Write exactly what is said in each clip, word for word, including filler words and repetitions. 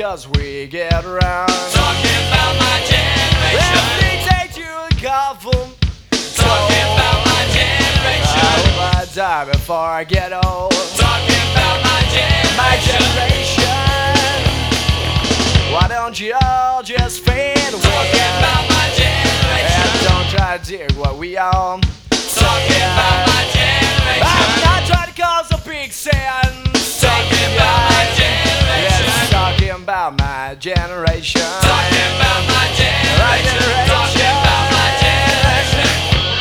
cause we get around. Talking about my generation. Let me take you a couple. Talking about my generation. I hope I die before I get old. Talking about my generation. My generation. Why don't you all just fade away? Talking about my generation. And don't try to dig what we own. Talking about my generation. I'm not trying to cause a big sense. Talking about my generation. Yes, talking about my generation. Talking about my generation. Talking about my generation.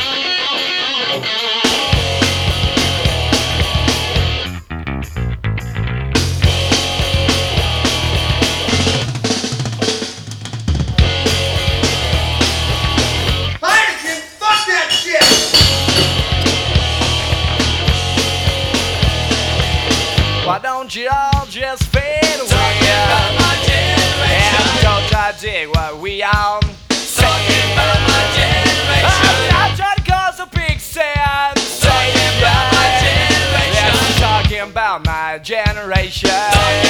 Heineken, fuck that shit! Why don't you all just fade away? Talking about my generation. And don't try to dig what we own. Talking about my generation. I'm not trying to cause a big sense. Talking about my generation. Yes, talking about my generation. Talking